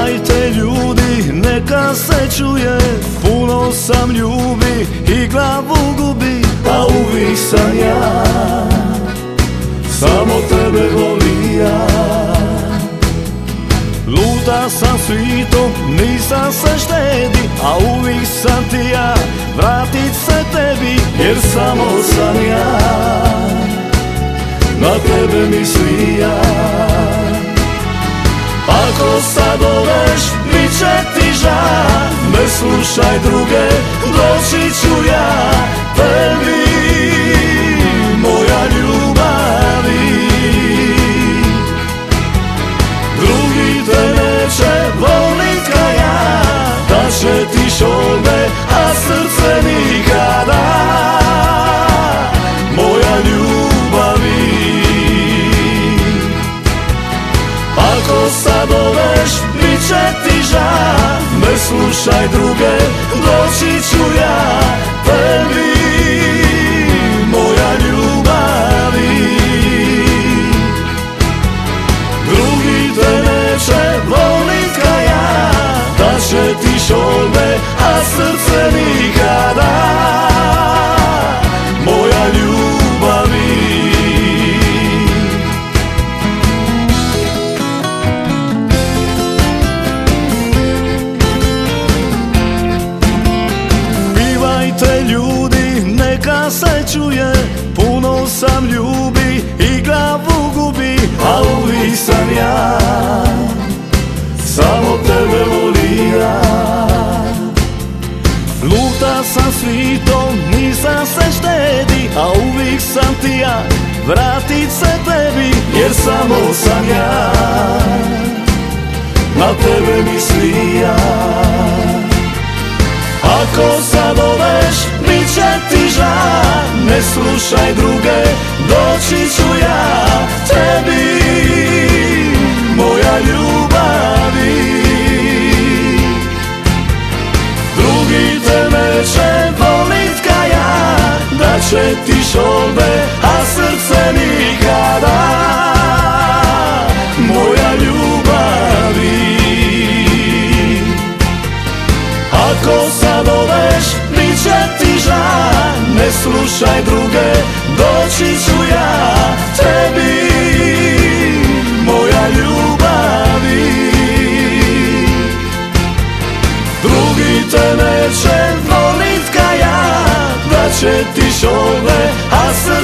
Pivajte ljudi, neka se čuje, puno sam ljubi i glavu gubi, a uvijek sam ja, samo tebe volija. Luta sam svitom, nisam se štedi, a uvijek sam ti ja, vratit se tebi, jer samo sam ja na tebe mislija. Ako sad odeš, bit će ti žal, ne slušaj druge, doći ću ja tebi, moja ljubavi. Drugi te neće volit ka ja, da će ti šolbe, a srce nikada, moja ljubavi. Ako sad odeš, bit će ti žal, ne slušaj druge, doći ću ja tebi, moja ljubavi. Drugi te neće volit ka ja, da će ti šolbe, a srce nikada, moja ljubavi. Ljudi, neka se čuje, puno sam ljubi i glavu gubi, a uvijek sam ja, samo tebe volija. Luta sam svitom, nisam se štedi, a uvijek sam ti ja, vratit se tebi, jer samo sam ja na tebe mislija. Ako sad odeš, bit će ti žal, ne slušaj druge, doći ću ja tebi, moja ljubavi. Drugi te neće volit ka ja, da će ti šolbe, a srce nikada, moja ljubavi. Ako sad odeš, bit će ti žal, ne slušaj druge, doći ću ja tebi, moja ljubavi. Drugi te neće volit ka ja, da će ti šolbe, a srce